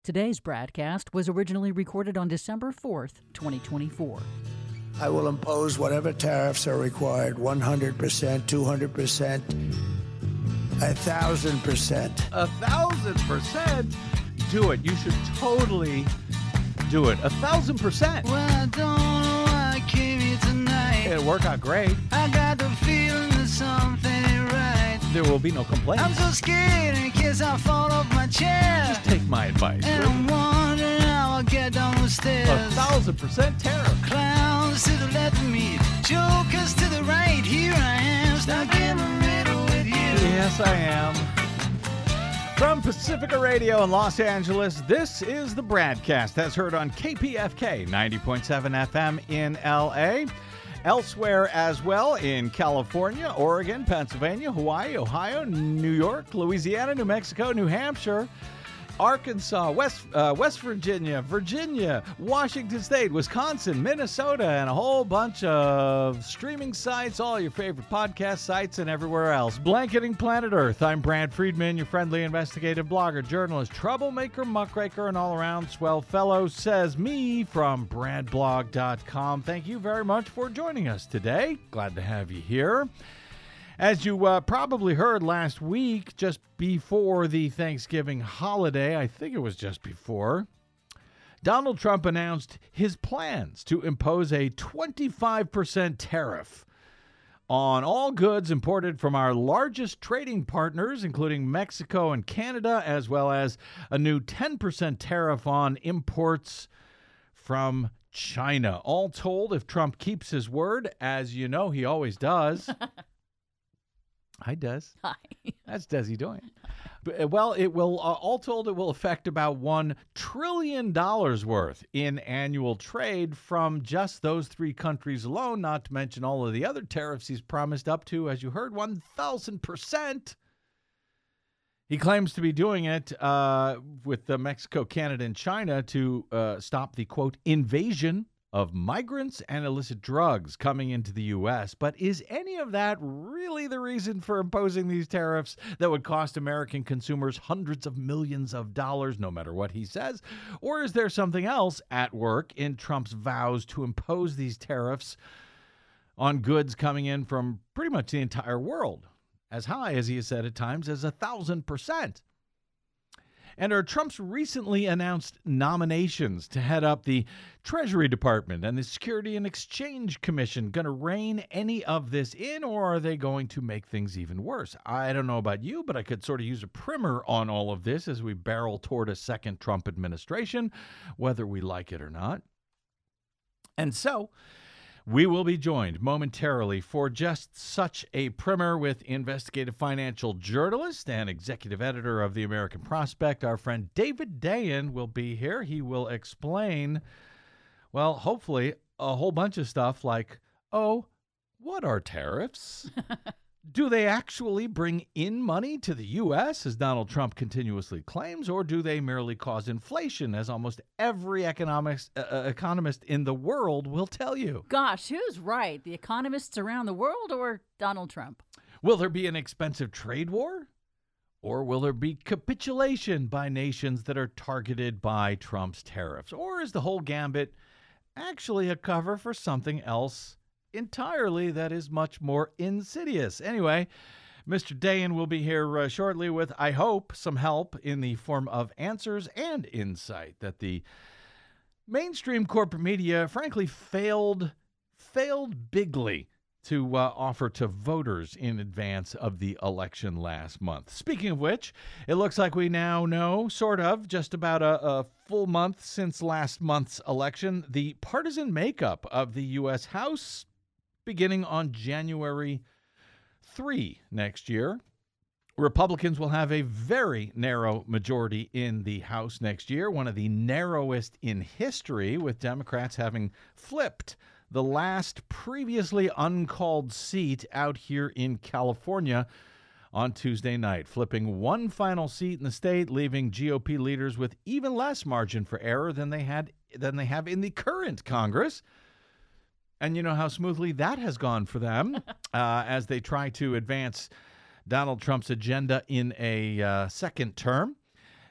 Today's broadcast was originally recorded on December 4th, 2024. I will impose whatever tariffs are required, 100%, 200%, 1,000%. 1,000%? Do it. You should totally do it. 1,000%. Well, I don't know why I came here tonight. It'll work out great. I got the feeling that something ain't right. There will be no complaints. I'm so scared in case I fall off my chair. Just take my advice. And I'm wondering how I'll get down the stairs. 1,000% tariff. Clowns to the left of me, jokers to the right. Here I am, stuck in the middle with you. Yes, I am. From Pacifica Radio in Los Angeles, this is the broadcast that's heard on KPFK 90.7 FM in LA. Elsewhere as well in California, Oregon, Pennsylvania, Hawaii, Ohio, New York, Louisiana, New Mexico, New Hampshire, Arkansas, West Virginia, Virginia, Washington State, Wisconsin, Minnesota, and a whole bunch of streaming sites, all your favorite podcast sites, and everywhere else. Blanketing planet Earth, I'm Brad Friedman, your friendly investigative blogger, journalist, troublemaker, muckraker, and all-around swell fellow, says me from bradblog.com. Thank you very much for joining us today. Glad to have you here. As you probably heard last week, just before the Thanksgiving holiday, I think it was just before, Donald Trump announced his plans to impose a 25% tariff on all goods imported from our largest trading partners, including Mexico and Canada, as well as a new 10% tariff on imports from China. All told, if Trump keeps his word, as you know he always does. Hi, Des. Hi. That's Desi doing. Well, it will, all told, it will affect about $1 trillion worth in annual trade from just those three countries alone, not to mention all of the other tariffs he's promised up to, as you heard, 1,000%. He claims to be doing it with Mexico, Canada, and China to stop the, quote, invasion of migrants and illicit drugs coming into the U.S. But is any of that really the reason for imposing these tariffs that would cost American consumers hundreds of millions of dollars, no matter what he says? Or is there something else at work in Trump's vows to impose these tariffs on goods coming in from pretty much the entire world, as high, as he has said at times, as 1,000%? And are Trump's recently announced nominations to head up the Treasury Department and the Security and Exchange Commission going to rein any of this in, or are they going to make things even worse? I don't know about you, but I could sort of use a primer on all of this as we barrel toward a second Trump administration, whether we like it or not. And so we will be joined momentarily for just such a primer with investigative financial journalist and executive editor of the American Prospect. Our friend David Dayen will be here. He will explain, well, hopefully a whole bunch of stuff like, oh, what are tariffs? Do they actually bring in money to the U.S., as Donald Trump continuously claims, or do they merely cause inflation, as almost every economist in the world will tell you? Gosh, who's right? The economists around the world or Donald Trump? Will there be an expensive trade war? Or will there be capitulation by nations that are targeted by Trump's tariffs? Or is the whole gambit actually a cover for something else entirely that is much more insidious? Anyway, Mr. Dayen will be here shortly with, I hope, some help in the form of answers and insight that the mainstream corporate media, frankly, failed bigly to offer to voters in advance of the election last month. Speaking of which, it looks like we now know, sort of, just about a full month since last month's election, the partisan makeup of the U.S. House, beginning on January 3 next year. Republicans will have a very narrow majority in the House next year, one of the narrowest in history, with Democrats having flipped the last previously uncalled seat out here in California on Tuesday night, flipping one final seat in the state, leaving GOP leaders with even less margin for error than they have in the current Congress. And you know how smoothly that has gone for them as they try to advance Donald Trump's agenda in a second term.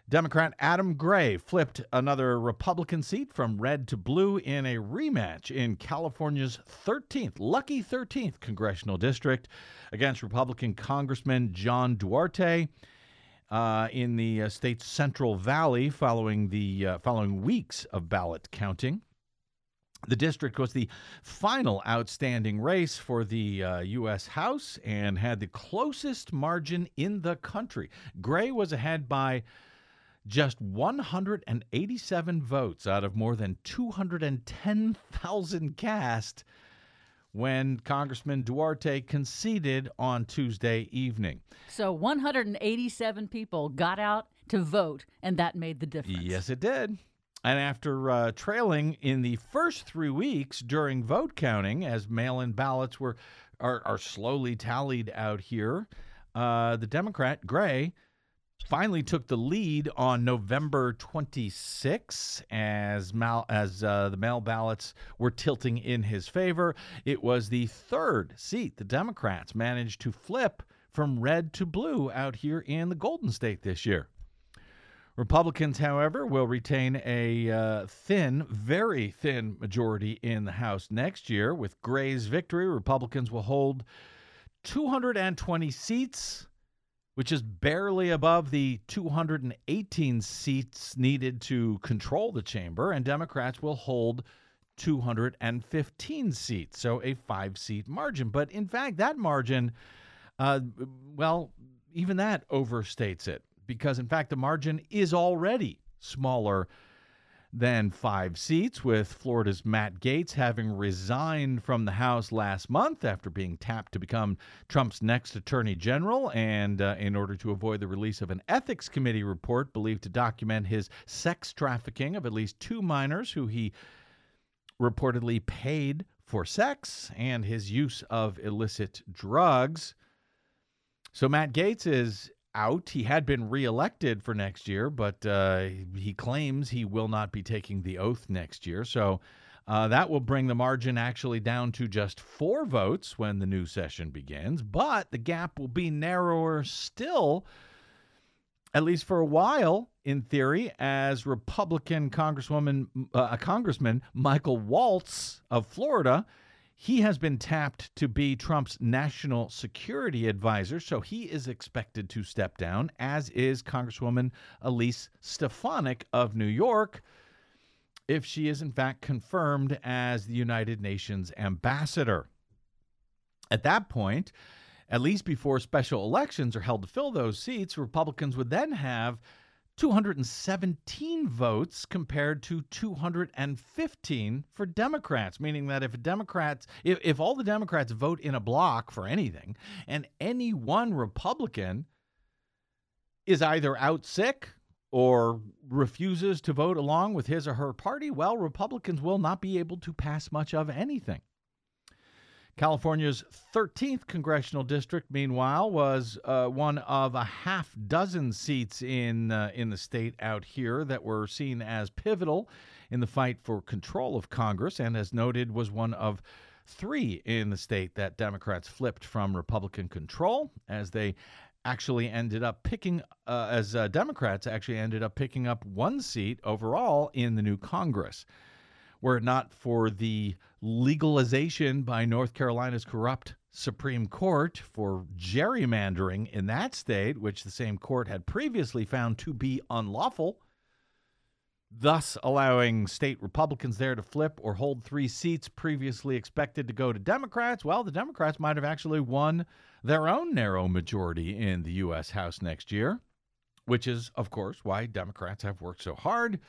Democrat Adam Gray flipped another Republican seat from red to blue in a rematch in California's lucky 13th congressional district against Republican Congressman John Duarte in the state's Central Valley following weeks of ballot counting. The district was the final outstanding race for the U.S. House and had the closest margin in the country. Gray was ahead by just 187 votes out of more than 210,000 cast when Congressman Duarte conceded on Tuesday evening. So 187 people got out to vote, and that made the difference. Yes, it did. And after trailing in the first 3 weeks during vote counting, as mail-in ballots are slowly tallied out here, the Democrat, Gray, finally took the lead on November 26 as the mail ballots were tilting in his favor. It was the third seat the Democrats managed to flip from red to blue out here in the Golden State this year. Republicans, however, will retain a very thin majority in the House next year. With Gray's victory, Republicans will hold 220 seats, which is barely above the 218 seats needed to control the chamber, and Democrats will hold 215 seats, so a 5-seat margin. But in fact, that margin, even that overstates it, because in fact the margin is already smaller than 5 seats, with Florida's Matt Gaetz having resigned from the House last month after being tapped to become Trump's next attorney general, and in order to avoid the release of an ethics committee report believed to document his sex trafficking of at least 2 minors who he reportedly paid for sex, and his use of illicit drugs. So Matt Gaetz is out. He had been reelected for next year, but he claims he will not be taking the oath next year. So that will bring the margin actually down to just 4 votes when the new session begins. But the gap will be narrower still, at least for a while, in theory, as Republican Congressman Michael Waltz of Florida, he has been tapped to be Trump's national security advisor, so he is expected to step down, as is Congresswoman Elise Stefanik of New York, if she is in fact confirmed as the United Nations ambassador. At that point, at least before special elections are held to fill those seats, Republicans would then have 217 votes compared to 215 for Democrats, meaning that if all the Democrats vote in a block for anything, and any one Republican is either out sick or refuses to vote along with his or her party, well, Republicans will not be able to pass much of anything. California's 13th congressional district, meanwhile, was one of a half dozen seats in the state out here that were seen as pivotal in the fight for control of Congress, and as noted, was one of 3 in the state that Democrats flipped from Republican control, as they actually ended up Democrats actually ended up picking up 1 seat overall in the new Congress. Were it not for the legalization by North Carolina's corrupt Supreme Court for gerrymandering in that state, which the same court had previously found to be unlawful, thus allowing state Republicans there to flip or hold 3 seats previously expected to go to Democrats, well, the Democrats might have actually won their own narrow majority in the U.S. House next year, which is, of course, why Democrats have worked so hard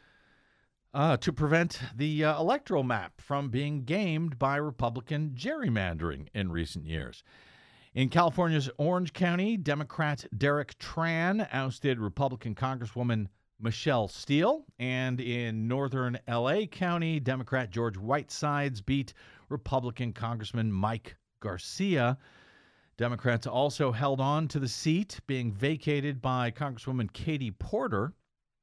to prevent the electoral map from being gamed by Republican gerrymandering in recent years. In California's Orange County, Democrat Derek Tran ousted Republican Congresswoman Michelle Steele, and in northern L.A. County, Democrat George Whitesides beat Republican Congressman Mike Garcia. Democrats also held on to the seat being vacated by Congresswoman Katie Porter,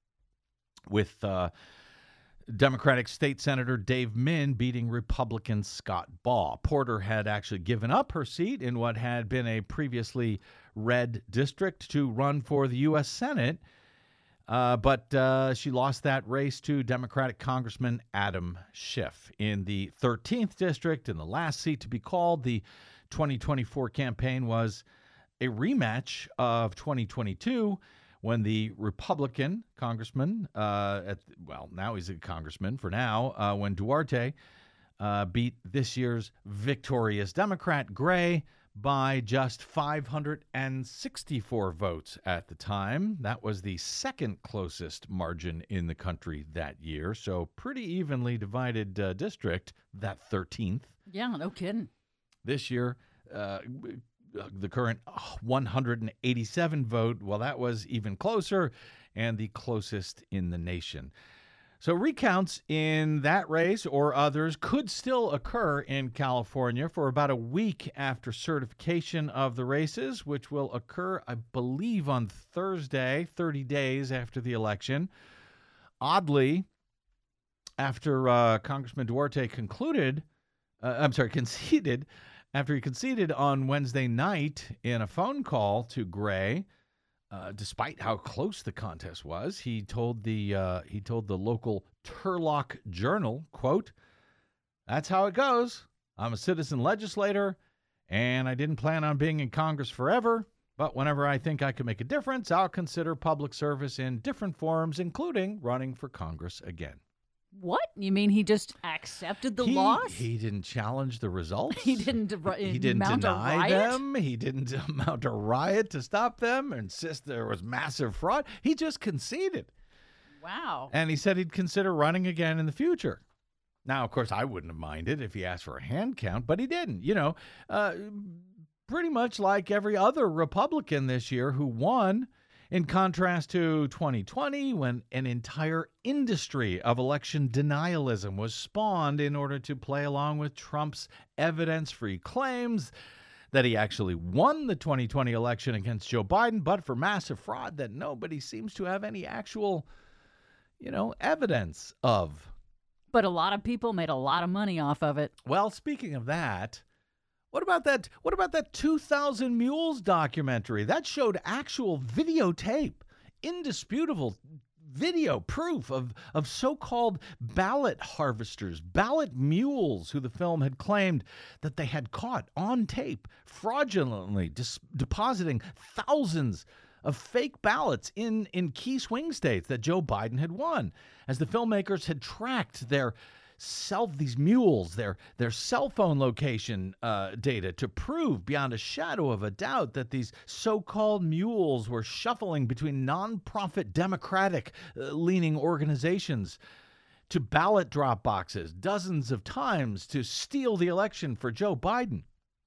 with Democratic State Senator Dave Min beating Republican Scott Baugh. Porter had actually given up her seat in what had been a previously red district to run for the U.S. Senate But she lost that race to Democratic Congressman Adam Schiff in the 13th district. And the last seat to be called, the 2024 campaign was a rematch of 2022 when the Republican congressman, now he's a congressman for now, when Duarte beat this year's victorious Democrat Gray by just 564 votes at the time. That was the second closest margin in the country that year. So pretty evenly divided district, that 13th. Yeah, no kidding. This year, the current 187 vote, well, that was even closer and the closest in the nation. So recounts in that race or others could still occur in California for about a week after certification of the races, which will occur, I believe, on Thursday, 30 days after the election. Oddly, after Congressman Duarte conceded, after he conceded on Wednesday night in a phone call to Gray, despite how close the contest was, he told the local Turlock Journal, quote, "That's how it goes. I'm a citizen legislator, and I didn't plan on being in Congress forever. But whenever I think I can make a difference, I'll consider public service in different forms, including running for Congress again." What? You mean he just accepted the loss? He didn't challenge the results. He didn't mount deny a riot? them. He didn't mount a riot to stop them, insist there was massive fraud. He just conceded. Wow. And he said he'd consider running again in the future. Now, of course, I wouldn't have minded if he asked for a hand count, but he didn't. Pretty much like every other Republican this year who won, in contrast to 2020, when an entire industry of election denialism was spawned in order to play along with Trump's evidence-free claims that he actually won the 2020 election against Joe Biden, but for massive fraud that nobody seems to have any actual, evidence of. But a lot of people made a lot of money off of it. Well, speaking of that, What about that 2000 Mules documentary? That showed actual videotape, indisputable video proof of so-called ballot harvesters, ballot mules, who the film had claimed that they had caught on tape, fraudulently depositing thousands of fake ballots in key swing states that Joe Biden had won, as the filmmakers had tracked these mules, their cell phone location data to prove beyond a shadow of a doubt that these so-called mules were shuffling between nonprofit Democratic-leaning organizations to ballot drop boxes dozens of times to steal the election for Joe Biden.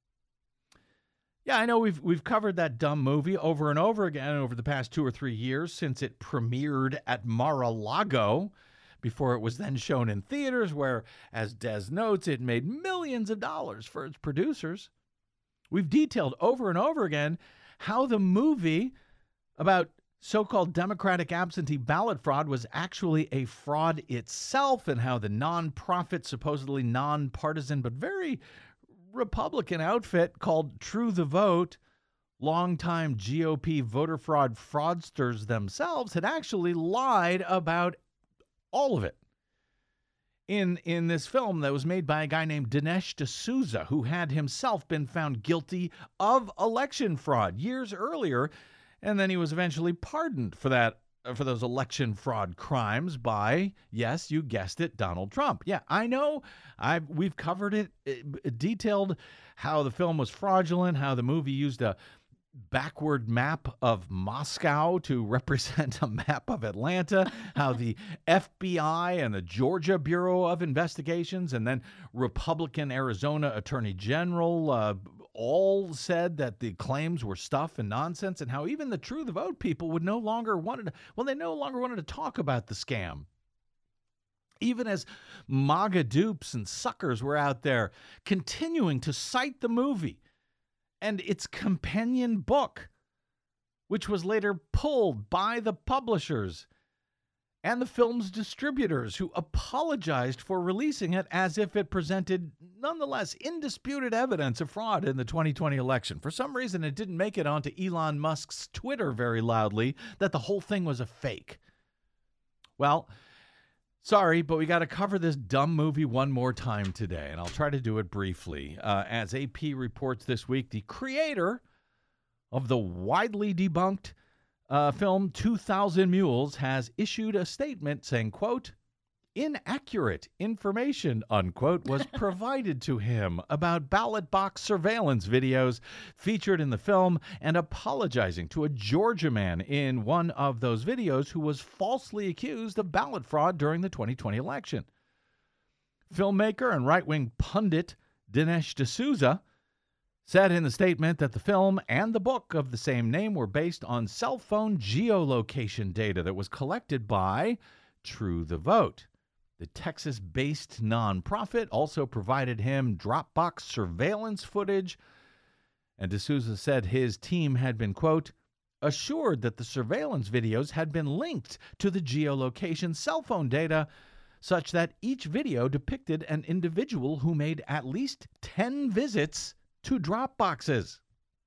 Yeah, I know we've covered that dumb movie over and over again over the past 2 or 3 years since it premiered at Mar-a-Lago, before it was then shown in theaters where, as Des notes, it made millions of dollars for its producers. We've detailed over and over again how the movie about so-called Democratic absentee ballot fraud was actually a fraud itself, and how the nonprofit, supposedly nonpartisan but very Republican outfit called True the Vote, longtime GOP voter fraud fraudsters themselves, had actually lied about all of it in this film that was made by a guy named Dinesh D'Souza, who had himself been found guilty of election fraud years earlier, and then he was eventually pardoned for those election fraud crimes by, yes, you guessed it, Donald Trump. Yeah, I know. We've covered it, detailed how the film was fraudulent, how the movie used a backward map of Moscow to represent a map of Atlanta, how the FBI and the Georgia Bureau of Investigations and then Republican Arizona Attorney General all said that the claims were stuff and nonsense, and how even the True the Vote people would no longer wanted to talk about the scam. Even as MAGA dupes and suckers were out there continuing to cite the movie and its companion book, which was later pulled by the publishers and the film's distributors, who apologized for releasing it as if it presented, nonetheless, indisputed evidence of fraud in the 2020 election. For some reason, it didn't make it onto Elon Musk's Twitter very loudly that the whole thing was a fake. Well, sorry, but we got to cover this dumb movie one more time today, and I'll try to do it briefly. As AP reports this week, the creator of the widely debunked film 2,000 Mules has issued a statement saying, quote, inaccurate information, unquote, was provided to him about ballot box surveillance videos featured in the film, and apologizing to a Georgia man in one of those videos who was falsely accused of ballot fraud during the 2020 election. Filmmaker and right-wing pundit Dinesh D'Souza said in the statement that the film and the book of the same name were based on cell phone geolocation data that was collected by True the Vote. The Texas-based nonprofit also provided him Dropbox surveillance footage, and D'Souza said his team had been, quote, assured that the surveillance videos had been linked to the geolocation cell phone data such that each video depicted an individual who made at least 10 visits to Dropboxes.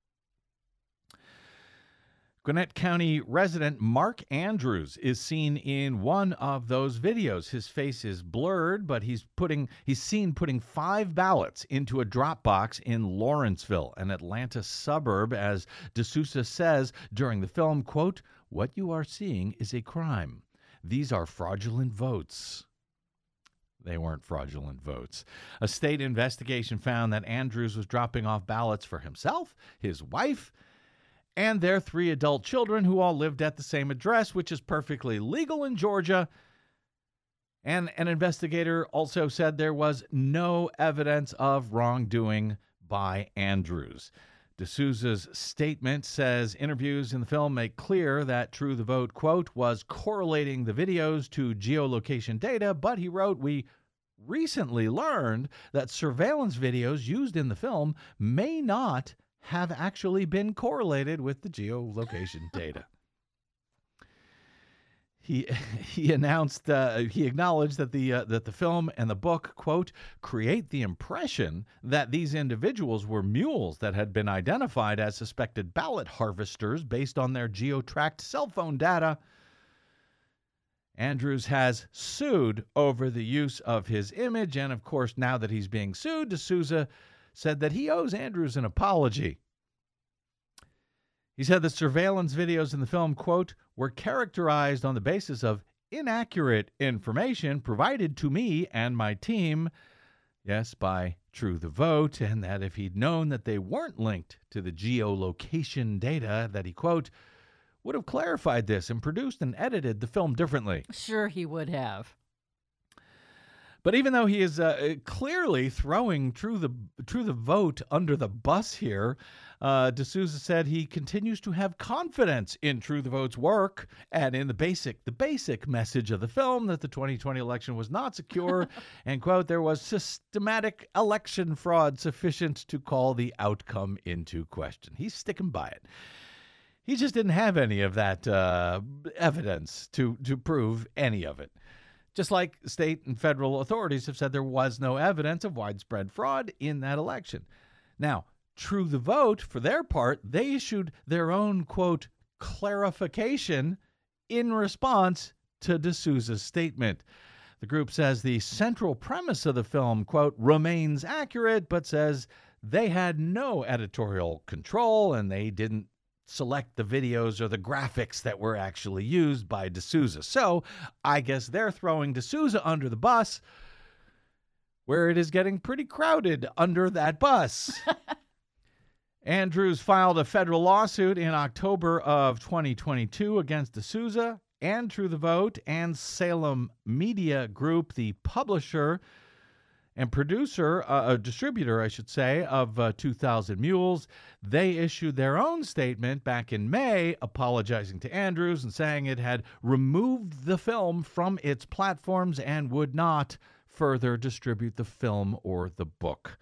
Gwinnett County resident Mark Andrews is seen in one of those videos. His face is blurred, but he's seen putting 5 ballots into a Dropbox in Lawrenceville, an Atlanta suburb, as D'Souza says during the film, quote, what you are seeing is a crime. These are fraudulent votes. They weren't fraudulent votes. A state investigation found that Andrews was dropping off ballots for himself, his wife, and their 3 adult children, who all lived at the same address, which is perfectly legal in Georgia. And an investigator also said there was no evidence of wrongdoing by Andrews. D'Souza's statement says interviews in the film make clear that True the Vote, quote, was correlating the videos to geolocation data, but he wrote, we recently learned that surveillance videos used in the film may not have actually been correlated with the geolocation data. He acknowledged that the film and the book, quote, create the impression that these individuals were mules that had been identified as suspected ballot harvesters based on their geo-tracked cell phone data. Andrews has sued over the use of his image, and of course, now that he's being sued, D'Souza said that he owes Andrews an apology. He said the surveillance videos in the film, quote, were characterized on the basis of inaccurate information provided to me and my team, yes, by True the Vote, and that if he'd known that they weren't linked to the geolocation data, that he, quote, would have clarified this and produced and edited the film differently. Sure he would have. But even though he is clearly throwing True the Vote under the bus here, D'Souza said he continues to have confidence in True the Vote's work and in the basic message of the film, that the 2020 election was not secure and, quote, there was systematic election fraud sufficient to call the outcome into question. He's sticking by it. He just didn't have any of that evidence to prove any of it. Just like state and federal authorities have said there was no evidence of widespread fraud in that election. Now, True the Vote, for their part, they issued their own, quote, clarification in response to D'Souza's statement. The group says the central premise of the film, quote, remains accurate, but says they had no editorial control and they didn't select the videos or the graphics that were actually used by D'Souza. So I guess they're throwing D'Souza under the bus, where it is getting pretty crowded under that bus. Andrews filed a federal lawsuit in October of 2022 against D'Souza and True the Vote and Salem Media Group, the publisher and producer, a distributor, I should say, of 2,000 Mules. They issued their own statement back in May, apologizing to Andrews and saying it had removed the film from its platforms and would not further distribute the film or the book.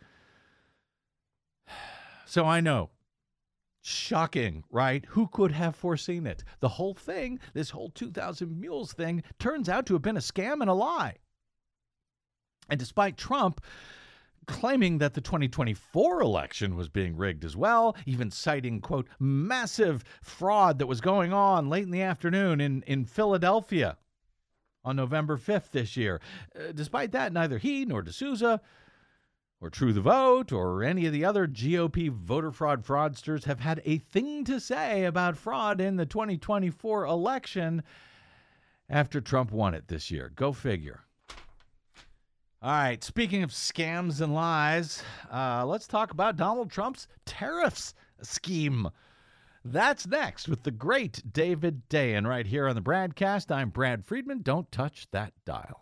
So I know, shocking, right? Who could have foreseen it? The whole thing, this whole 2,000 Mules thing, turns out to have been a scam and a lie. And despite Trump claiming that the 2024 election was being rigged as well, even citing, quote, massive fraud that was going on late in the afternoon in Philadelphia. on November 5th this year. Despite that, neither he nor D'Souza or True the Vote or any of the other GOP voter fraud fraudsters have had a thing to say about fraud in the 2024 election after Trump won it this year. Go figure. All right, speaking of scams and lies, let's talk about Donald Trump's tariffs scheme. That's next with the great David Dayen right here on the Bradcast. I'm Brad Friedman. Don't touch that dial.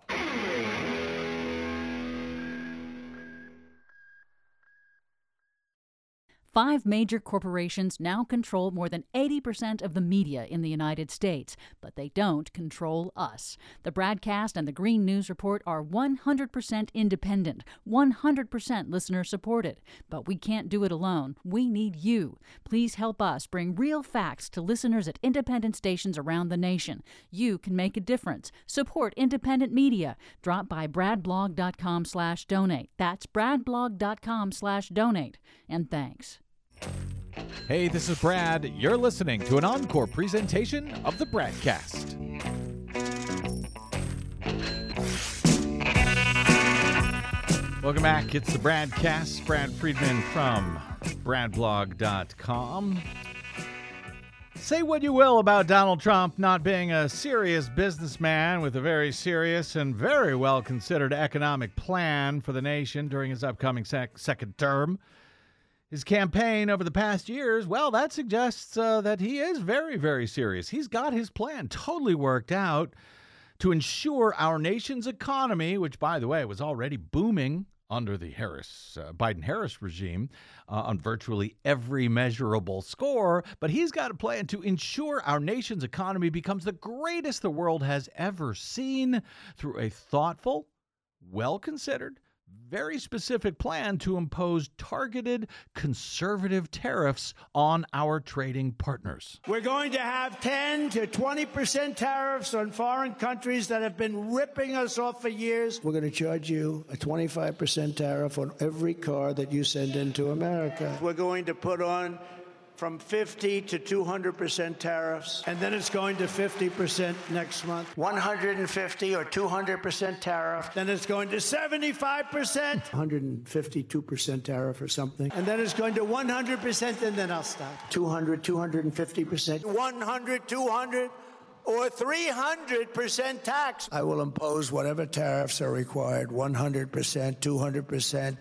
5 major corporations now control more than 80% of the media in the United States, but they don't control us. The Bradcast and the Green News Report are 100% independent, 100% listener-supported. But we can't do it alone. We need you. Please help us bring real facts to listeners at independent stations around the nation. You can make a difference. Support independent media. Drop by bradblog.com/donate. That's bradblog.com/donate. And thanks. Hey, this is Brad. You're listening to an encore presentation of the Bradcast. Welcome back. It's the Bradcast. Brad Friedman from bradblog.com. Say what you will about Donald Trump not being a serious businessman with a very serious and very well-considered economic plan for the nation during his upcoming second term. His campaign over the past years, well, that suggests that he is very, very serious. He's got his plan totally worked out to ensure our nation's economy, which, by the way, was already booming under the Biden-Harris regime on virtually every measurable score. But he's got a plan to ensure our nation's economy becomes the greatest the world has ever seen through a thoughtful, well-considered, very specific plan to impose targeted conservative tariffs on our trading partners. We're going to have 10 to 20% tariffs on foreign countries that have been ripping us off for years. We're going to charge you a 25% tariff on every car that you send into America. We're going to put on from 50 to 200% tariffs, and then it's going to 50% next month. 150 or 200% tariff. Then it's going to 75%. 152% tariff or something. And then it's going to 100%, and then I'll stop. 200, 250%. 100, 200. Or 300% tax. I will impose whatever tariffs are required, 100%, 200%,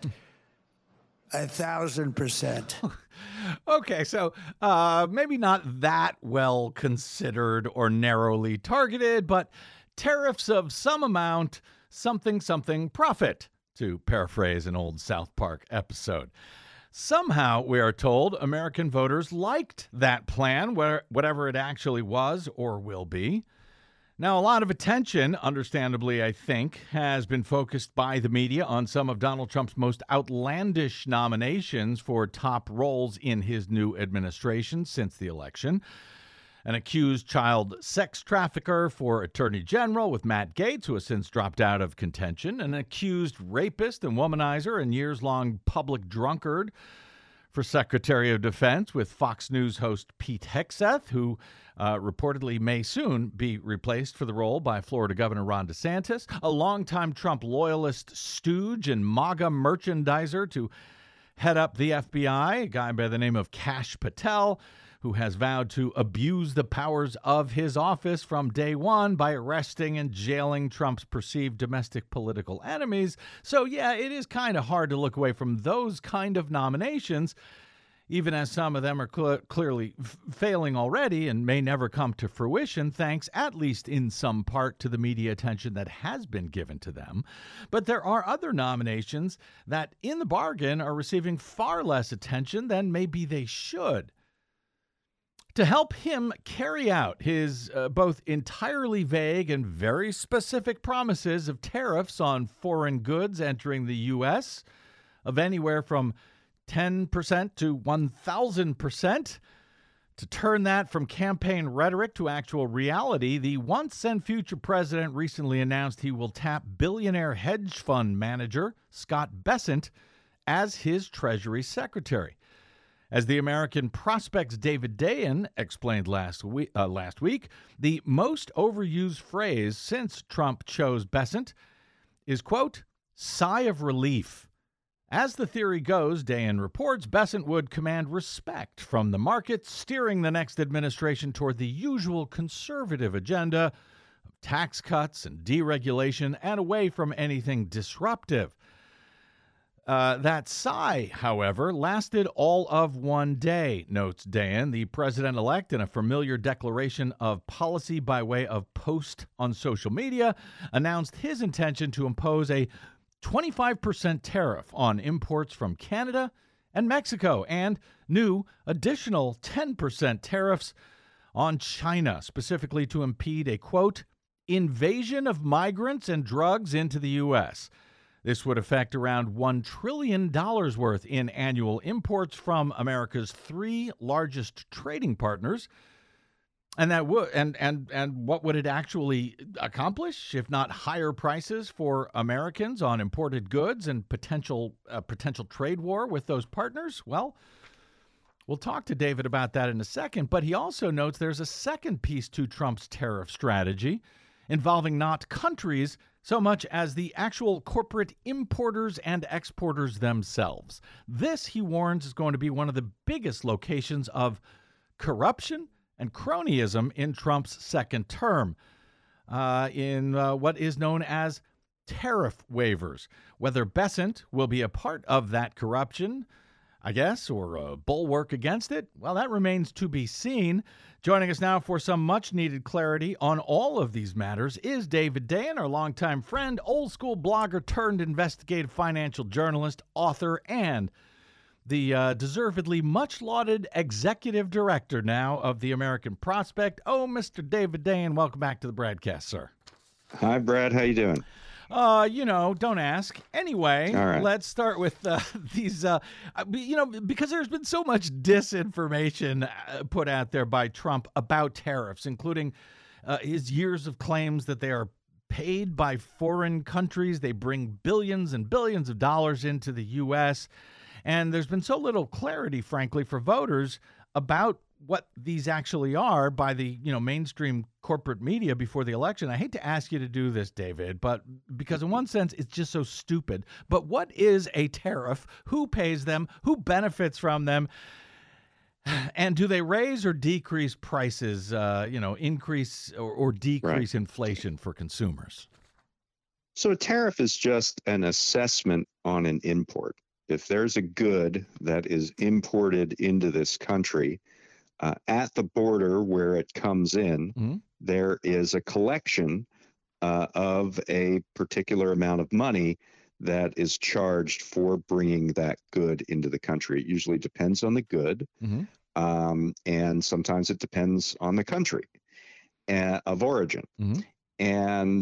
1,000%. Okay, so maybe not that well considered or narrowly targeted, but tariffs of some amount, something, profit, to paraphrase an old South Park episode. Somehow, we are told, American voters liked that plan, whatever it actually was or will be. Now, a lot of attention, understandably, I think, has been focused by the media on some of Donald Trump's most outlandish nominations for top roles in his new administration since the election. An accused child sex trafficker for Attorney General with Matt Gaetz, who has since dropped out of contention. An accused rapist and womanizer and years-long public drunkard for Secretary of Defense with Fox News host Pete Hegseth, who reportedly may soon be replaced for the role by Florida Governor Ron DeSantis. A longtime Trump loyalist stooge and MAGA merchandiser to head up the FBI, a guy by the name of Kash Patel, who has vowed to abuse the powers of his office from day one by arresting and jailing Trump's perceived domestic political enemies. So, yeah, it is kind of hard to look away from those kind of nominations, even as some of them are clearly failing already and may never come to fruition, thanks at least in some part to the media attention that has been given to them. But there are other nominations that, in the bargain, are receiving far less attention than maybe they should. To help him carry out his both entirely vague and very specific promises of tariffs on foreign goods entering the U.S. of anywhere from 10% to 1,000%, to turn that from campaign rhetoric to actual reality, the once and future president recently announced he will tap billionaire hedge fund manager Scott Bessent as his Treasury Secretary. As the American Prospect's David Dayen explained last week, the most overused phrase since Trump chose Bessent is, quote, sigh of relief. As the theory goes, Dayen reports, Bessent would command respect from the markets, steering the next administration toward the usual conservative agenda of tax cuts and deregulation and away from anything disruptive. That sigh, however, lasted all of one day, notes Dayen. The president-elect, in a familiar declaration of policy by way of post on social media, announced his intention to impose a 25% tariff on imports from Canada and Mexico and new additional 10% tariffs on China, specifically to impede a, quote, invasion of migrants and drugs into the U.S. This would affect around $1 trillion worth in annual imports from America's three largest trading partners. And that would and what would it actually accomplish if not higher prices for Americans on imported goods and potential trade war with those partners? Well, we'll talk to David about that in a second, but he also notes there's a second piece to Trump's tariff strategy involving not countries so much as the actual corporate importers and exporters themselves. This, he warns, is going to be one of the biggest locations of corruption and cronyism in Trump's second term, in what is known as tariff waivers. Whether Bessent will be a part of that corruption, I guess, or a bulwark against it, well, that remains to be seen. Joining us now for some much-needed clarity on all of these matters is David Dayen, our longtime friend, old-school blogger turned investigative financial journalist, author, and the deservedly much-lauded executive director now of the American Prospect. Oh, Mr. David Dayen, welcome back to the broadcast, sir. Hi, Brad. How you doing? Don't ask. Anyway, all right. Let's start with these, because there's been so much disinformation put out there by Trump about tariffs, including his years of claims that they are paid by foreign countries. They bring billions and billions of dollars into the U.S., and there's been so little clarity, frankly, for voters about what these actually are by the mainstream corporate media before the election. I hate to ask you to do this, David, but because in one sense it's just so stupid. But what is a tariff? Who pays them? Who benefits from them? And do they raise or decrease prices? Increase or decrease inflation for consumers? So a tariff is just an assessment on an import. If there's a good that is imported into this country, at the border where it comes in, there is a collection of a particular amount of money that is charged for bringing that good into the country. It usually depends on the good, and sometimes it depends on the country of origin. And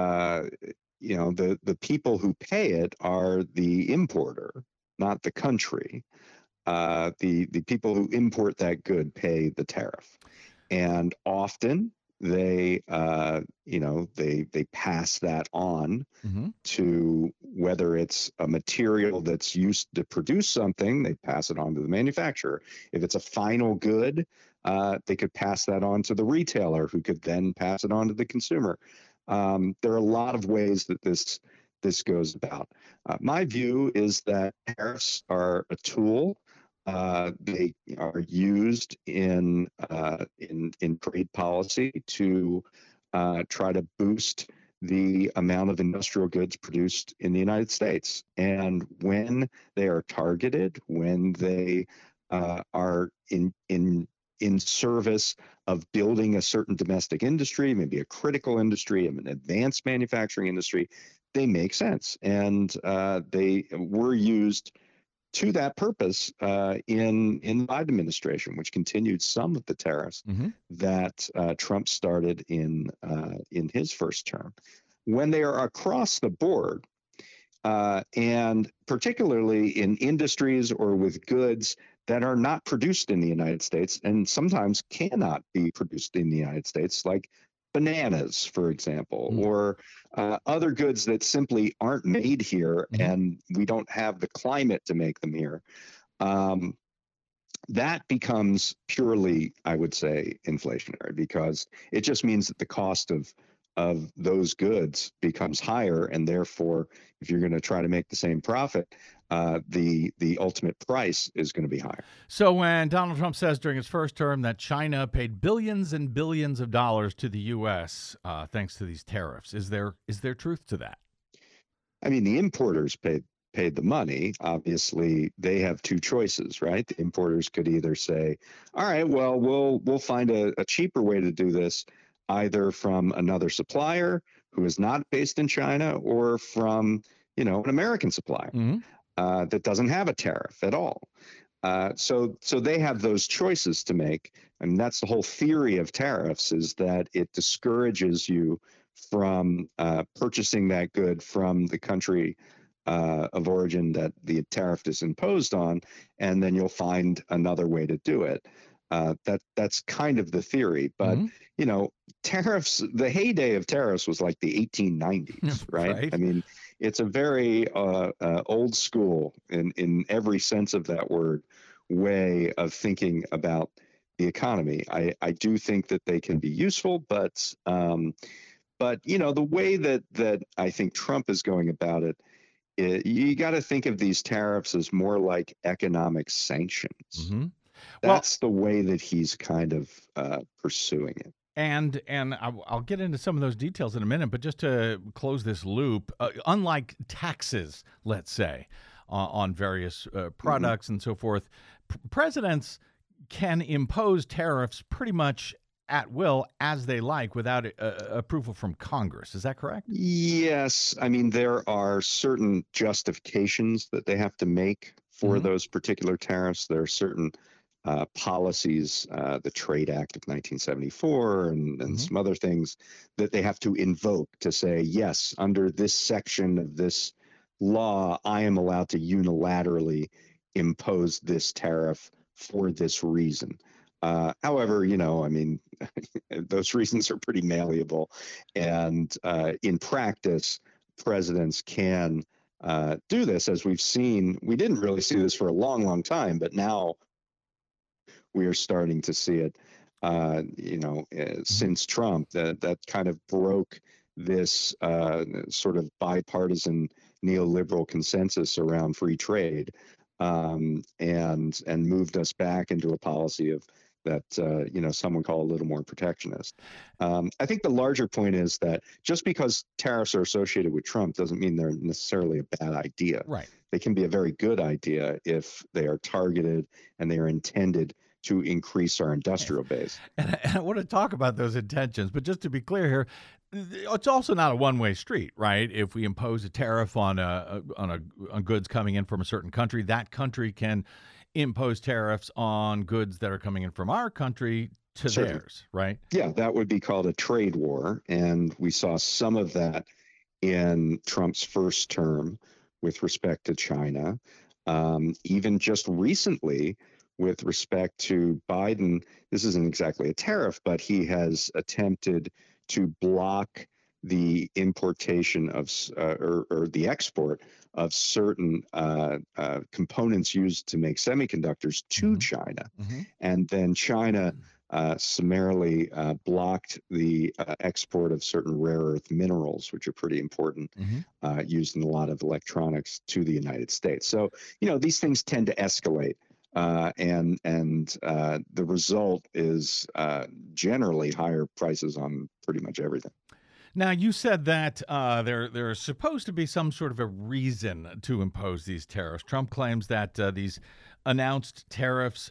the people who pay it are the importer, not the country. The people who import that good pay the tariff, and often they pass that on to, whether it's a material that's used to produce something, they pass it on to the manufacturer. If it's a final good, they could pass that on to the retailer, who could then pass it on to the consumer. There are a lot of ways that this goes about. My view is that tariffs are a tool. They are used in trade policy to try to boost the amount of industrial goods produced in the United States. And when they are targeted, when they are in service of building a certain domestic industry, maybe a critical industry, an advanced manufacturing industry, they make sense. And they were used to that purpose in the Biden administration, which continued some of the tariffs that Trump started in his first term. When they are across the board, and particularly in industries or with goods that are not produced in the United States and sometimes cannot be produced in the United States, like bananas, for example, or other goods that simply aren't made here and we don't have the climate to make them here. that becomes purely, I would say, inflationary, because it just means that the cost of those goods becomes higher, and therefore, if you're going to try to make the same profit, the ultimate price is going to be higher. So when Donald Trump says during his first term that China paid billions and billions of dollars to the U.S. Thanks to these tariffs, is there truth to that? I mean, the importers paid the money. Obviously, they have two choices, right? The importers could either say, all right, well, we'll find a cheaper way to do this, either from another supplier who is not based in China, or from, an American supplier that doesn't have a tariff at all. So they have those choices to make. And that's the whole theory of tariffs, is that it discourages you from purchasing that good from the country of origin that the tariff is imposed on, and then you'll find another way to do it. That's kind of the theory. But, tariffs, the heyday of tariffs was like the 1890s, right? I mean, it's a very old school, in every sense of that word, way of thinking about the economy. I do think that they can be useful, but the way that I think Trump is going about it, you got to think of these tariffs as more like economic sanctions. That's the way that he's kind of pursuing it. And I'll get into some of those details in a minute, but just to close this loop, unlike taxes, let's say, on various products and so forth, presidents can impose tariffs pretty much at will, as they like, without approval from Congress. Is that correct? Yes. I mean, there are certain justifications that they have to make for those particular tariffs. There are certain policies, the Trade Act of 1974 and some other things that they have to invoke to say, yes, under this section of this law, I am allowed to unilaterally impose this tariff for this reason. However, I mean, those reasons are pretty malleable. And in practice, presidents can do this, as we've seen. We didn't really see this for a long, long time, but now we are starting to see it, since Trump, that kind of broke this sort of bipartisan neoliberal consensus around free trade, and moved us back into a policy of that, some would call a little more protectionist. I think the larger point is that just because tariffs are associated with Trump doesn't mean they're necessarily a bad idea. Right. They can be a very good idea if they are targeted and they are intended to increase our industrial base. And I want to talk about those intentions, but just to be clear here, it's also not a one-way street, right? If we impose a tariff on goods coming in from a certain country, that country can impose tariffs on goods that are coming in from our country to theirs, right? Yeah, that would be called a trade war, and we saw some of that in Trump's first term with respect to China. Even just recently, with respect to Biden, this isn't exactly a tariff, but he has attempted to block the importation of or the export of certain components used to make semiconductors to China. And then China summarily blocked the export of certain rare earth minerals, which are pretty important, used in a lot of electronics, to the United States. So, these things tend to escalate. And the result is generally higher prices on pretty much everything. Now, you said that there's supposed to be some sort of a reason to impose these tariffs. Trump claims that these announced tariffs,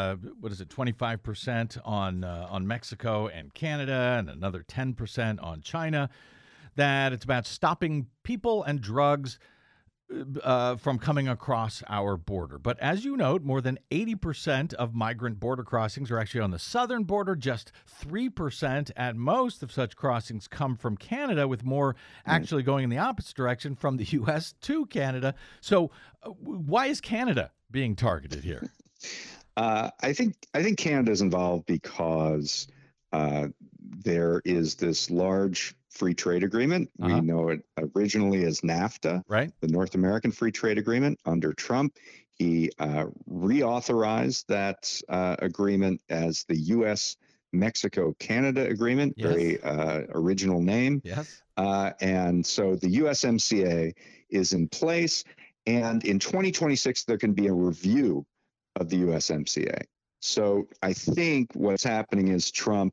25% on Mexico and Canada, and another 10% on China, that it's about stopping people and drugs from coming across our border. But as you note, more than 80% of migrant border crossings are actually on the southern border. Just 3% at most of such crossings come from Canada, with more actually going in the opposite direction, from the U.S. to Canada. So why is Canada being targeted here? I think Canada is involved because there is this large free trade agreement. We know it originally as NAFTA, right? The North American Free Trade Agreement. Under Trump, he reauthorized that agreement as the U.S. Mexico-Canada Agreement, very original name. Yes. And so the USMCA is in place. And in 2026, there can be a review of the USMCA. So I think what's happening is Trump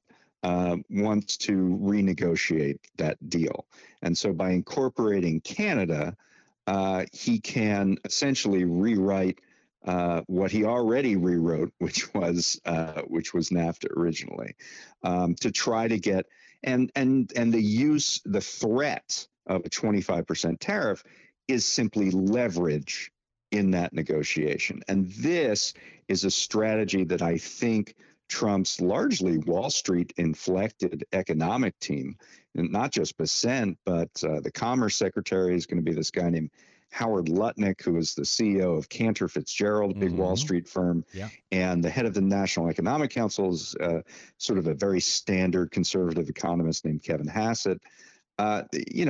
wants to renegotiate that deal. And so by incorporating Canada, he can essentially rewrite what he already rewrote, which was NAFTA originally, to try to get and the threat of a 25% tariff is simply leverage in that negotiation. And this is a strategy that I think Trump's largely Wall Street inflected economic team, and not just Bessent, but the Commerce Secretary is going to be this guy named Howard Lutnick, who is the CEO of Cantor Fitzgerald, a big Wall Street firm, and the head of the National Economic Council is sort of a very standard conservative economist named Kevin Hassett. They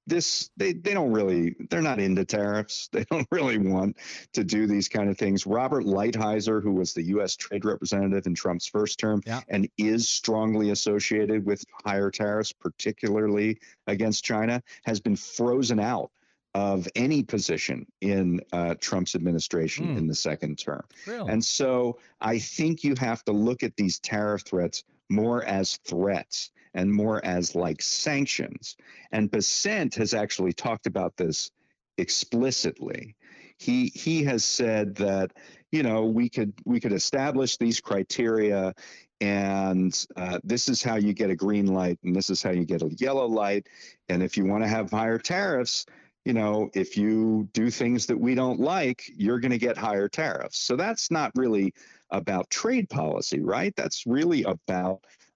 don't really, they're not into tariffs. They don't really want to do these kind of things. Robert Lighthizer, who was the U.S. trade representative in Trump's first term and is strongly associated with higher tariffs, particularly against China, has been frozen out of any position in Trump's administration in the second term. Really? And so I think you have to look at these tariff threats more as threats and more as like sanctions. And Bessent has actually talked about this explicitly. He has said that, we could establish these criteria, and this is how you get a green light, and this is how you get a yellow light. And if you want to have higher tariffs, if you do things that we don't like, you're going to get higher tariffs. So that's not really about trade policy, right? That's really about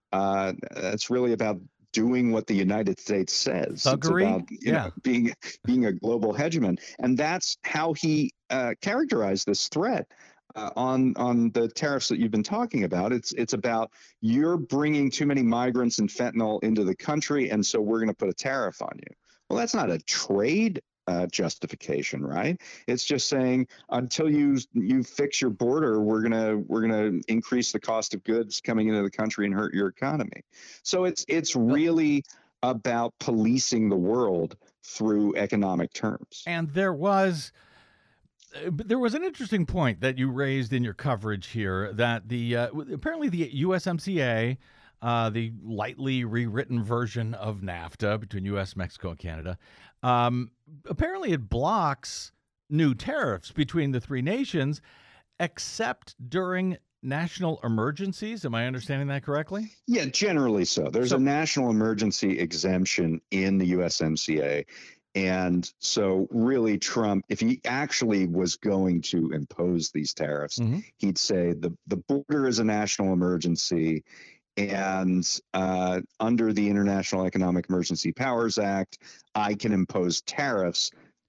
doing what the United States says. Thuggery? It's about being a global hegemon, and that's how he characterized this threat on the tariffs that you've been talking about. It's about you're bringing too many migrants and fentanyl into the country, and so we're going to put a tariff on you. Well, that's not a trade justification, right? It's just saying until you fix your border, we're gonna increase the cost of goods coming into the country and hurt your economy. So it's really about policing the world through economic terms. And there was an interesting point that you raised in your coverage here that apparently the USMCA, the lightly rewritten version of NAFTA between U.S., Mexico, and Canada, apparently it blocks new tariffs between the three nations, except during national emergencies. Am I understanding that correctly? Yeah, generally so. There's a national emergency exemption in the USMCA. And so really Trump, if he actually was going to impose these tariffs, he'd say the border is a national emergency. And under the International Economic Emergency Powers Act, I can impose tariffs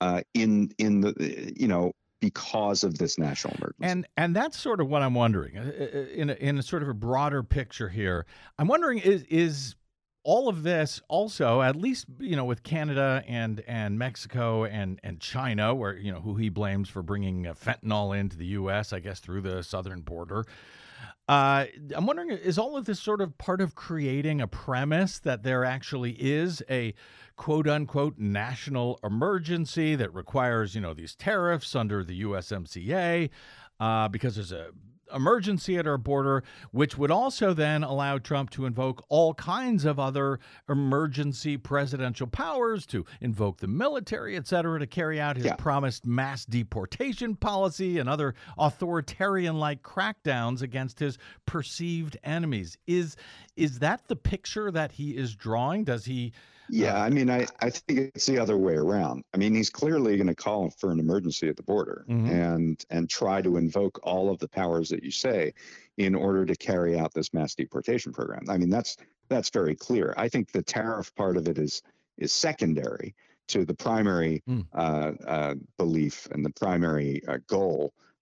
because of this national emergency. And that's sort of what I'm wondering in a sort of a broader picture here. I'm wondering is all of this also, at least with Canada and Mexico and China, where who he blames for bringing fentanyl into the U.S., I guess through the southern border. I'm wondering, is all of this sort of part of creating a premise that there actually is a quote unquote national emergency that requires, these tariffs under the USMCA, because there's a emergency at our border, which would also then allow Trump to invoke all kinds of other emergency presidential powers, to invoke the military, et cetera, to carry out his promised mass deportation policy and other authoritarian-like crackdowns against his perceived enemies. Is that the picture that he is drawing? Does he... Yeah, I mean, I think it's the other way around. I mean, he's clearly going to call for an emergency at the border and try to invoke all of the powers that you say in order to carry out this mass deportation program. I mean, that's very clear. I think the tariff part of it is secondary to the primary belief and the primary goal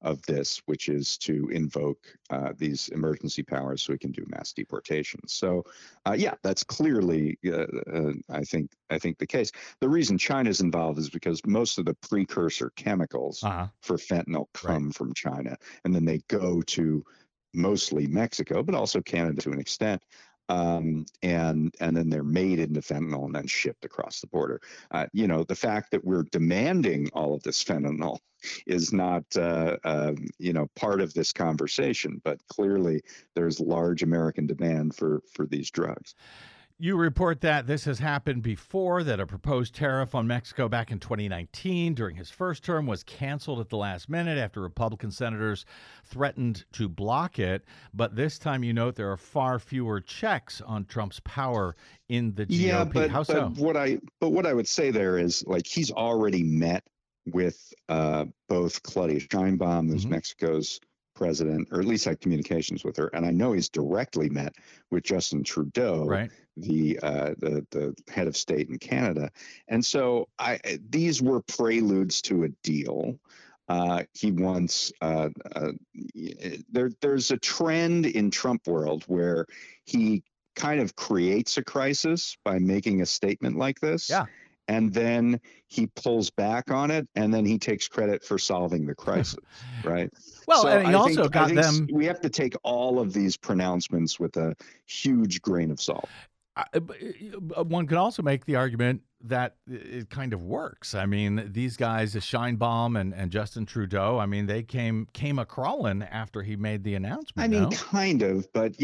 of this, which is to invoke these emergency powers so we can do mass deportations. So, yeah, that's clearly, I think the case. The reason China's involved is because most of the precursor chemicals for fentanyl come from China, and then they go to mostly Mexico, but also Canada to an extent. And then they're made into fentanyl and then shipped across the border. The fact that we're demanding all of this fentanyl is not, part of this conversation, but clearly there's large American demand for these drugs. You report that this has happened before, that a proposed tariff on Mexico back in 2019 during his first term was canceled at the last minute after Republican senators threatened to block it. But this time, you note, there are far fewer checks on Trump's power in the GOP. Yeah, but, How so? What I would say there is, like, he's already met with both Claudia Sheinbaum, who's Mexico's president, or at least had communications with her, and I know he's directly met with Justin Trudeau, the head of state in Canada, and so these were preludes to a deal. He wants there's a trend in Trump world where he kind of creates a crisis by making a statement like this. Yeah. And then he pulls back on it, and then he takes credit for solving the crisis, right? Well, so and he also got them. We have to take all of these pronouncements with a huge grain of salt. One could also make the argument that it kind of works. I mean, these guys, Sheinbaum and Justin Trudeau, I mean, they came a crawling after he made the announcement. I mean, kind of, but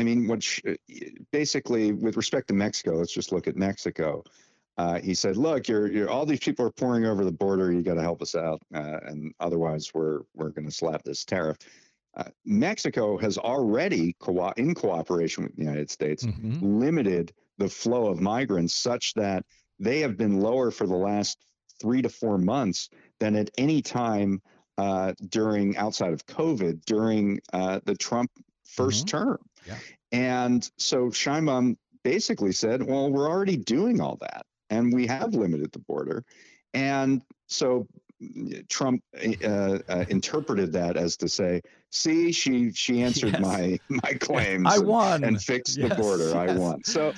basically, with respect to Mexico, let's just look at Mexico. He said, "Look, you're all these people are pouring over the border. You got to help us out, and otherwise, we're going to slap this tariff." Mexico has already, in cooperation with the United States, limited the flow of migrants such that they have been lower for the last 3 to 4 months than at any time outside of COVID during the Trump first term. Yeah. And so Sheinbaum basically said, "Well, we're already doing all that. And we have limited the border." And so Trump interpreted that as to say, "See, she answered my claims. I won and fixed the border. Yes. I won." So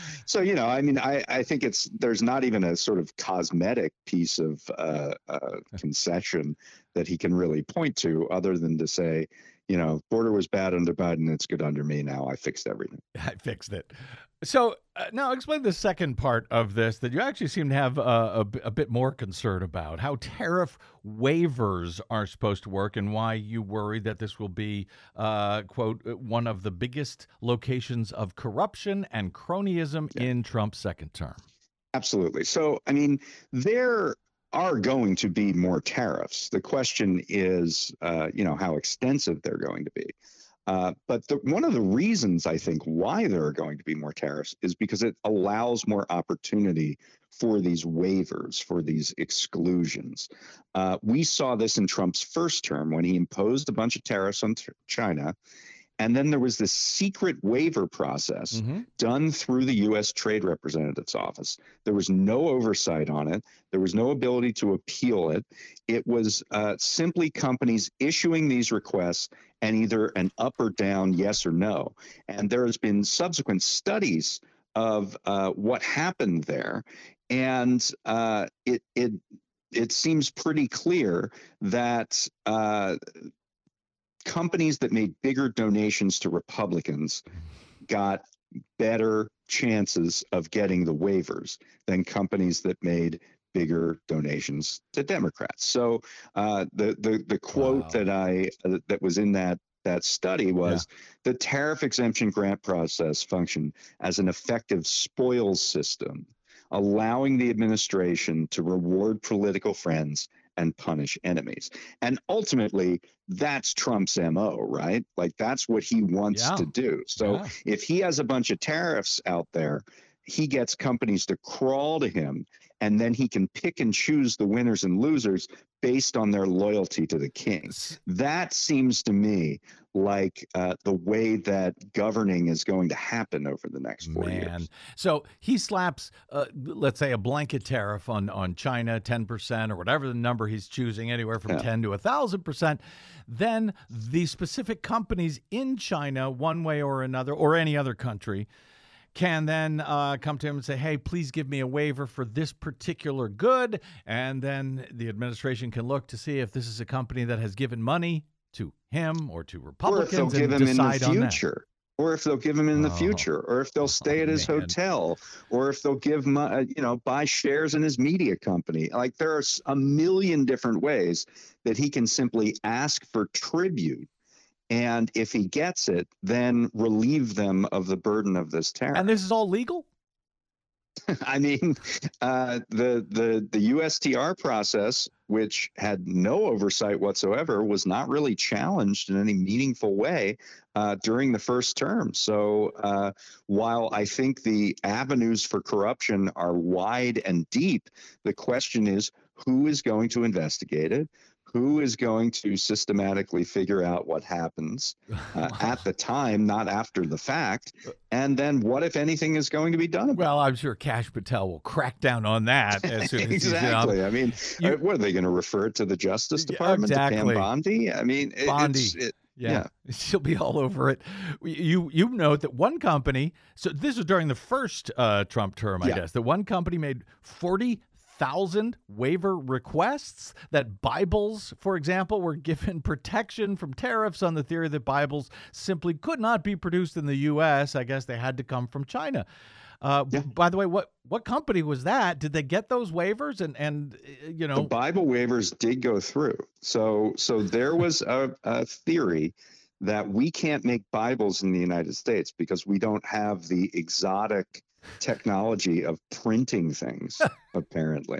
I think there's not even a sort of cosmetic piece of concession that he can really point to, other than to say, border was bad under Biden. It's good under me now. I fixed everything. I fixed it. So now explain the second part of this that you actually seem to have a bit more concern about, how tariff waivers are supposed to work and why you worry that this will be, quote, one of the biggest locations of corruption and cronyism in Trump's second term. Absolutely. So, I mean, there are going to be more tariffs. The question is, how extensive they're going to be. But one of the reasons I think why there are going to be more tariffs is because it allows more opportunity for these waivers, for these exclusions. We saw this in Trump's first term when he imposed a bunch of tariffs on China. And then there was this secret waiver process done through the U.S. Trade Representative's office. There was no oversight on it. There was no ability to appeal it. It was simply companies issuing these requests and either an up or down, yes or no. And there has been subsequent studies of what happened there. And it seems pretty clear that companies that made bigger donations to Republicans got better chances of getting the waivers than companies that made bigger donations to Democrats. So the quote that was in that study was, "The tariff exemption grant process functioned as an effective spoils system, allowing the administration to reward political friends and punish enemies." And ultimately, that's Trump's MO, right? Like, that's what he wants to do. So if he has a bunch of tariffs out there, he gets companies to crawl to him, and then he can pick and choose the winners and losers based on their loyalty to the king. That seems to me like the way that governing is going to happen over the next 4 years. So he slaps, let's say, a blanket tariff on China, 10% or whatever the number he's choosing, anywhere from 10 to 1,000%. Then the specific companies in China, one way or another, or any other country, can then come to him and say, hey, please give me a waiver for this particular good. And then the administration can look to see if this is a company that has given money to him or to Republicans, or if they'll give him in the future, or if they'll give him in the future, or if they'll stay at his hotel, or if they'll give him, buy shares in his media company. Like, there are a million different ways that he can simply ask for tribute. And if he gets it, then relieve them of the burden of this tariff. And this is all legal? I mean, the USTR process, which had no oversight whatsoever, was not really challenged in any meaningful way during the first term. So while I think the avenues for corruption are wide and deep, the question is, who is going to investigate it? Who is going to systematically figure out what happens at the time, not after the fact? And then what, if anything, is going to be done about it? Well, I'm sure Kash Patel will crack down on that as soon as exactly. I mean, what are they going to refer it to the Justice Department, to Pam Bondi? I mean, Bondi. Yeah, she'll be all over it. You note that one company, so this was during the first Trump term, I guess, that one company made 40,000 waiver requests, that Bibles, for example, were given protection from tariffs on the theory that Bibles simply could not be produced in the U.S. I guess they had to come from China. By the way, what company was that? Did they get those waivers? And the Bible waivers did go through. So there was a theory that we can't make Bibles in the United States because we don't have the exotic technology of printing things, apparently.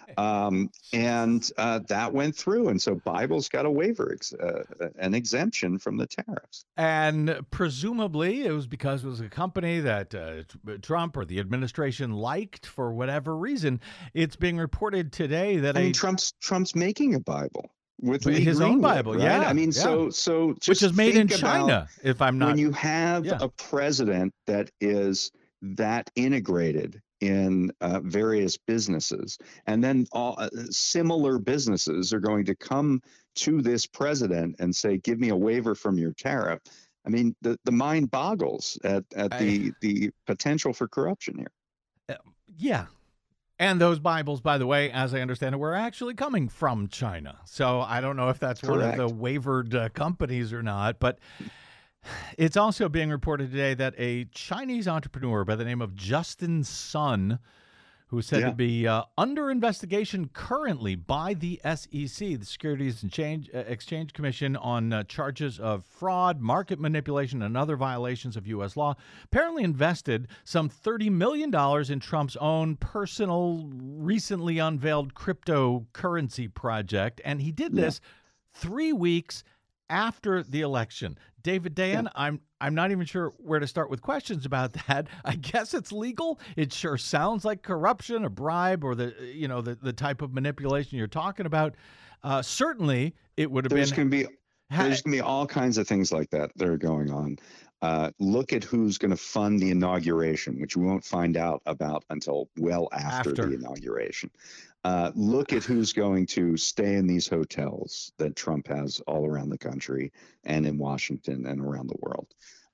And that went through. And so Bible's got a waiver, an exemption from the tariffs. And presumably it was because it was a company that Trump or the administration liked for whatever reason. It's being reported today that Trump's making a Bible. With his own Bible, right? yeah. I mean, so just which is made in China, if I'm not. When you have a president that is that integrated in various businesses, and then similar businesses are going to come to this president and say, give me a waiver from your tariff. I mean, the mind boggles at the potential for corruption here. Yeah. And those Bibles, by the way, as I understand it, were actually coming from China. So I don't know if that's correct. One of the waivered companies or not, but it's also being reported today that a Chinese entrepreneur by the name of Justin Sun, who is said to be under investigation currently by the SEC, the Securities and Exchange Commission, on charges of fraud, market manipulation, and other violations of U.S. law, apparently invested some $30 million in Trump's own personal, recently unveiled cryptocurrency project. And he did this 3 weeks after the election. David Dayen, I'm not even sure where to start with questions about that. I guess it's legal. It sure sounds like corruption, a bribe, or the type of manipulation you're talking about. Certainly, it would have there's going to be all kinds of things like that are going on. Look at who's going to fund the inauguration, which we won't find out about until well after the inauguration. Look at who's going to stay in these hotels that Trump has all around the country and in Washington and around the world.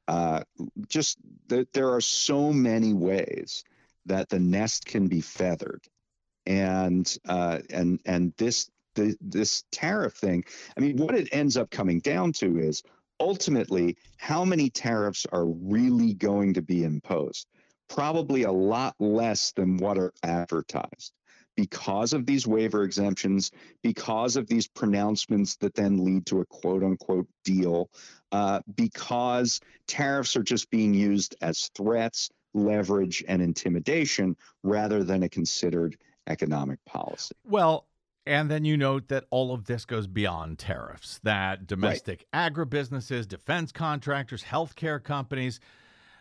There are so many ways that the nest can be feathered, and this tariff thing. I mean, what it ends up coming down to is ultimately how many tariffs are really going to be imposed. Probably a lot less than what are advertised, because of these waiver exemptions, because of these pronouncements that then lead to a quote unquote deal, because tariffs are just being used as threats, leverage, and intimidation rather than a considered economic policy. Well, and then you note that all of this goes beyond tariffs, that domestic agribusinesses, defense contractors, healthcare companies,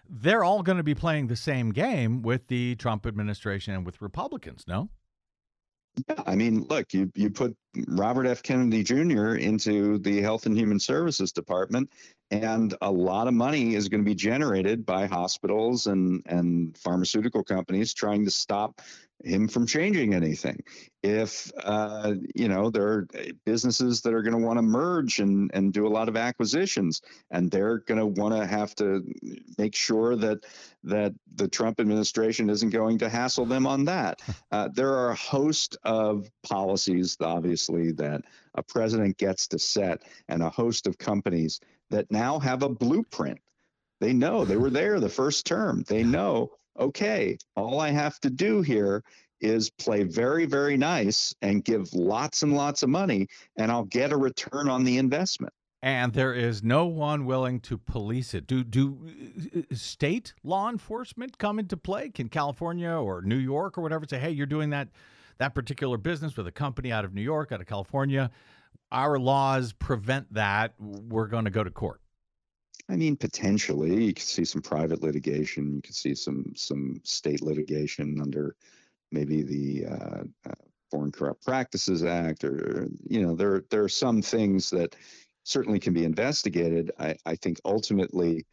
they're all going to be playing the same game with the Trump administration and with Republicans, no? Yeah, I mean, look, you put Robert F. Kennedy Jr. into the Health and Human Services Department, and a lot of money is going to be generated by hospitals and pharmaceutical companies trying to stop him from changing anything. If there are businesses that are going to want to merge and do a lot of acquisitions, and they're going to want to have to make sure that the Trump administration isn't going to hassle them on that. There are a host of policies, obviously, that a president gets to set, and a host of companies that now have a blueprint. They know they were there the first term. They know, okay, all I have to do here is play very, very nice and give lots and lots of money, and I'll get a return on the investment. And there is no one willing to police it. Do state law enforcement come into play? Can California or New York or whatever say, hey, you're doing that particular business with a company out of New York, out of California, our laws prevent that, we're going to go to court? I mean, potentially, you could see some private litigation. You could see some state litigation under maybe the Foreign Corrupt Practices Act, or there are some things that certainly can be investigated. I think ultimately,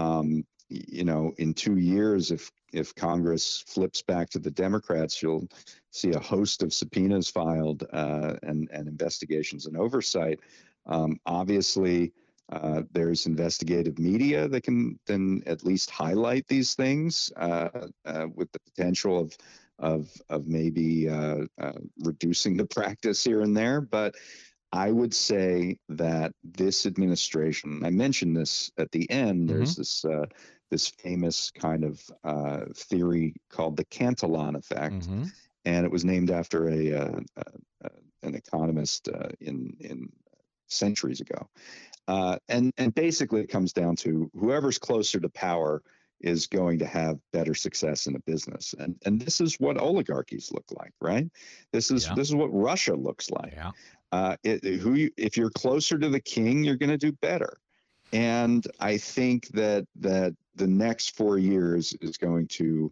in 2 years, if Congress flips back to the Democrats, you'll see a host of subpoenas filed and investigations and oversight. Obviously, there's investigative media that can then at least highlight these things with the potential of maybe reducing the practice here and there. But I would say that this administration, I mentioned this at the end, there's this famous kind of theory called the Cantillon effect, and it was named after an economist in centuries ago. And basically it comes down to whoever's closer to power is going to have better success in a business. And this is what oligarchies look like, right? This is what Russia looks like. Yeah. If you're closer to the king, you're going to do better. And I think that the next 4 years is going to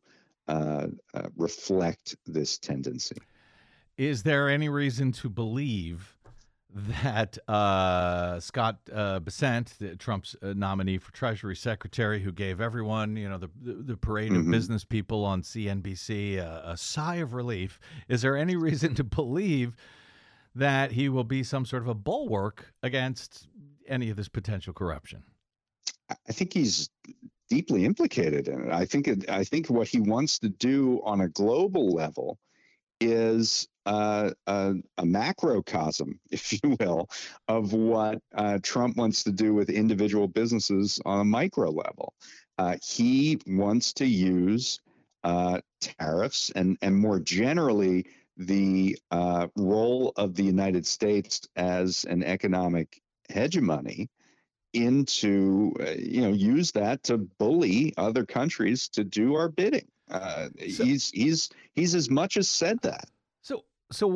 reflect this tendency. Is there any reason to believe that Scott Bessent, Trump's nominee for Treasury Secretary, who gave everyone, the parade of business people on CNBC a sigh of relief, is there any reason to believe that he will be some sort of a bulwark against any of this potential corruption? I think he's deeply implicated in it. I think what he wants to do on a global level is a macrocosm, if you will, of what Trump wants to do with individual businesses on a micro level. He wants to use tariffs and more generally the role of the United States as an economic hegemony into use that to bully other countries to do our bidding. He's as much as said that. So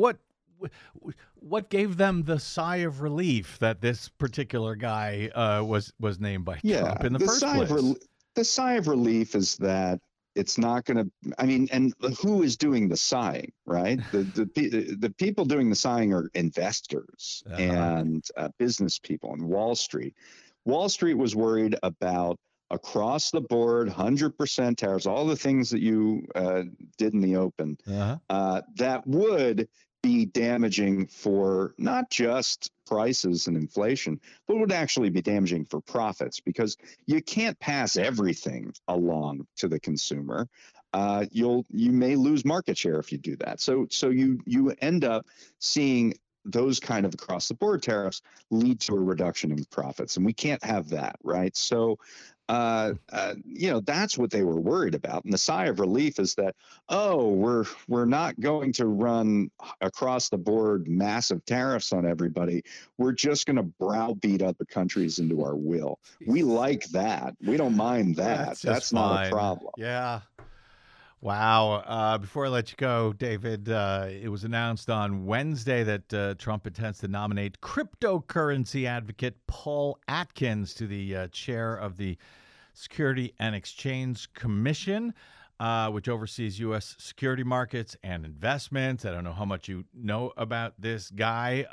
what gave them the sigh of relief that this particular guy was named by Trump in the first place? The sigh of relief is that it's not going to. I mean, and who is doing the sighing, right? The people doing the sighing are investors and business people and Wall Street. Wall Street was worried about across the board, 100% tariffs, all the things that you did in the open, that would be damaging for not just prices and inflation, but would actually be damaging for profits, because you can't pass everything along to the consumer. You may lose market share if you do that. So you end up seeing those kind of across the board tariffs lead to a reduction in profits, and we can't have that, right? So that's what they were worried about. And the sigh of relief is that, we're not going to run across the board massive tariffs on everybody. We're just going to browbeat other countries into our will. We like that. We don't mind that. That's not a problem. Yeah. Wow. Before I let you go, David, it was announced on Wednesday that Trump intends to nominate cryptocurrency advocate Paul Atkins to the chair of the Security and Exchange Commission, which oversees U.S. security markets and investments. I don't know how much you know about this guy.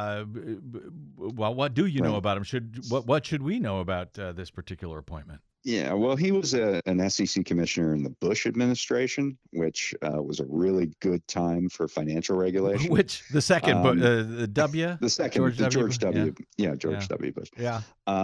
Well, what do you know about him? What should we know about this particular appointment? Yeah, well, he was an SEC commissioner in the Bush administration, which was a really good time for financial regulation. Which the second, the W, the second, George W. Yeah, George W. Bush. Yeah.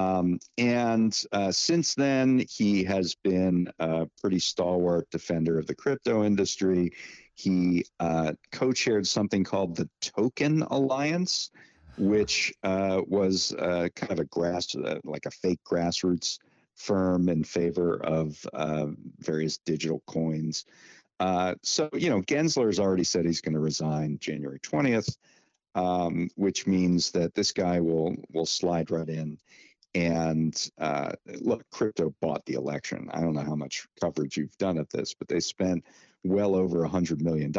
And since then, he has been a pretty stalwart defender of the crypto industry. He co-chaired something called the Token Alliance, which was kind of like a fake grassroots firm in favor of various digital coins. So, Gensler has already said he's going to resign January 20th, which means that this guy will slide right in. And look, crypto bought the election. I don't know how much coverage you've done of this, but they spent well over $100 million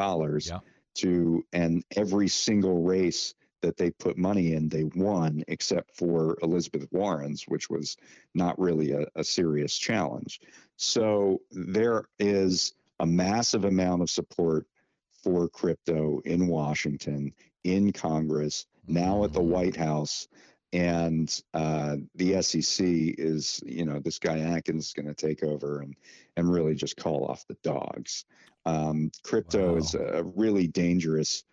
and every single race that they put money in, they won, except for Elizabeth Warren's, which was not really a serious challenge. So there is a massive amount of support for crypto in Washington, in Congress, now at the White House. And the SEC is, this guy Atkins is going to take over and really just call off the dogs. Crypto is a really dangerous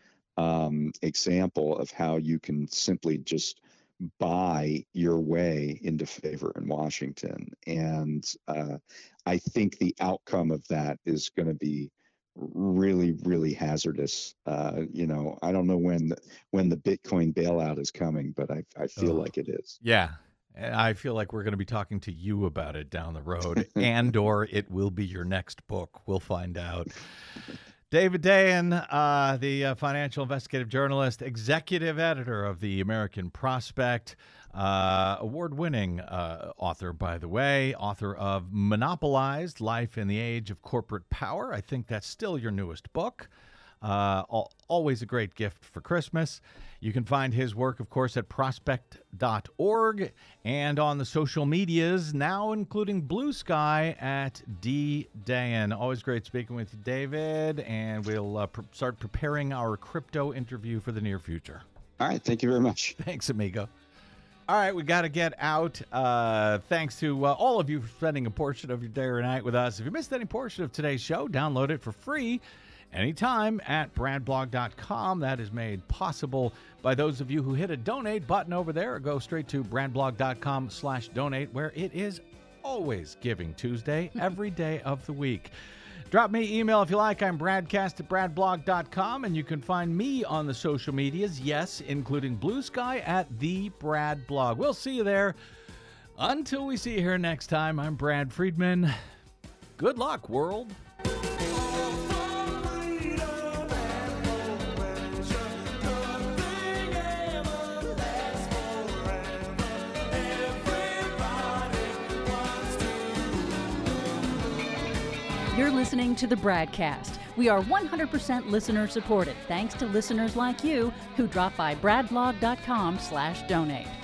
example of how you can simply just buy your way into favor in Washington. And I think the outcome of that is going to be really, really hazardous. I don't know when the Bitcoin bailout is coming, but I feel like it is. Yeah. I feel like we're going to be talking to you about it down the road, and or it will be your next book. We'll find out. David Dayen, the financial investigative journalist, executive editor of the American Prospect, award-winning author, by the way, author of Monopolized: Life in the Age of Corporate Power. I think that's still your newest book. Always a great gift for Christmas. You can find his work, of course, at prospect.org and on the social medias, now including Blue Sky at DDayen. Always great speaking with you, David, and we'll start preparing our crypto interview for the near future. All right. Thank you very much. Thanks, amigo. All right, we got to get out. Thanks to all of you for spending a portion of your day or night with us. If you missed any portion of today's show, download it for free anytime at bradblog.com. That is made possible by those of you who hit a donate button over there, or go straight to bradblog.com/donate, where it is always Giving Tuesday, every day of the week. Drop me email if you like. I'm bradcast@bradblog.com, and you can find me on the social medias, yes, including Blue Sky at The Brad Blog. We'll see you there. Until we see you here next time, I'm Brad Friedman. Good luck, world. You're listening to the Bradcast. We are 100% listener supported, thanks to listeners like you who drop by bradblog.com/donate.